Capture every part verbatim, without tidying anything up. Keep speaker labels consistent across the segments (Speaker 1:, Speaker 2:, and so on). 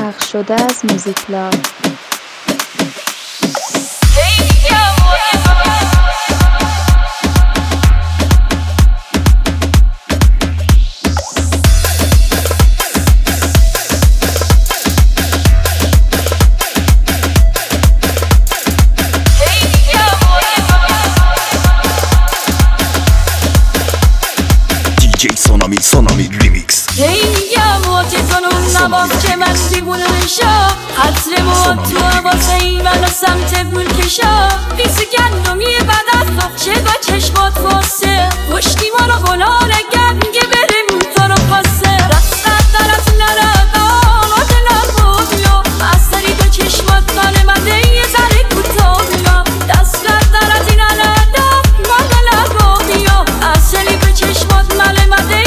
Speaker 1: پخش شده از موزیک لاب.
Speaker 2: سونامی سونامی ریمیکس.
Speaker 3: هی موت کنون نباف که من دیوونه میشا قطر موت تو عباسه ای منو سمت گل کشا بیسی گندمی بعد از نقشه با چشمات فاسه پشتی ما رو گناه گنگه بریم تو رو پاسه دستت درت نردان و دلم بودیا بستری به چشمات مال مده یه ذره کوتا بیا دستت درت نردان ما دلم بودیا بستری به چشمات مال مده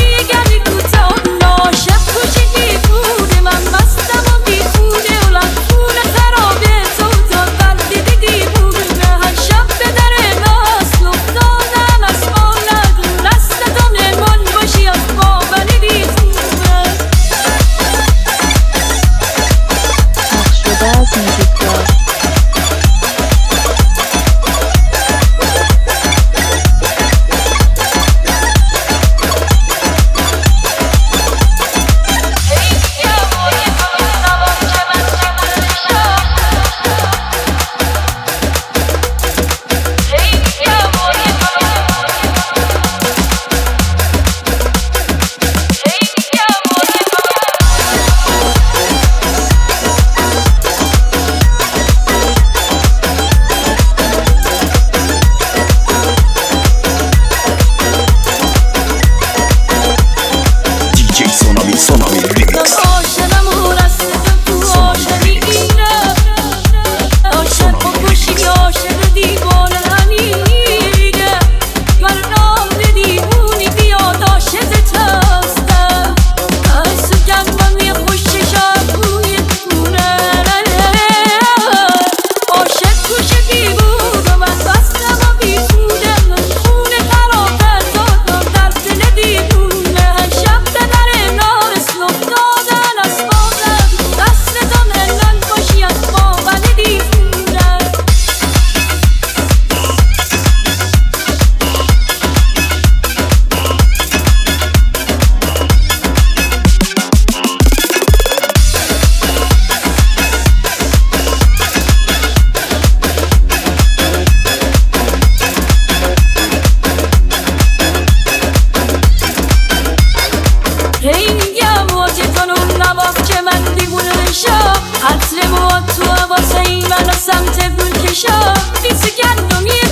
Speaker 3: قطر موت تو عباسه ای منو سمت گل کشا بیسی گندمی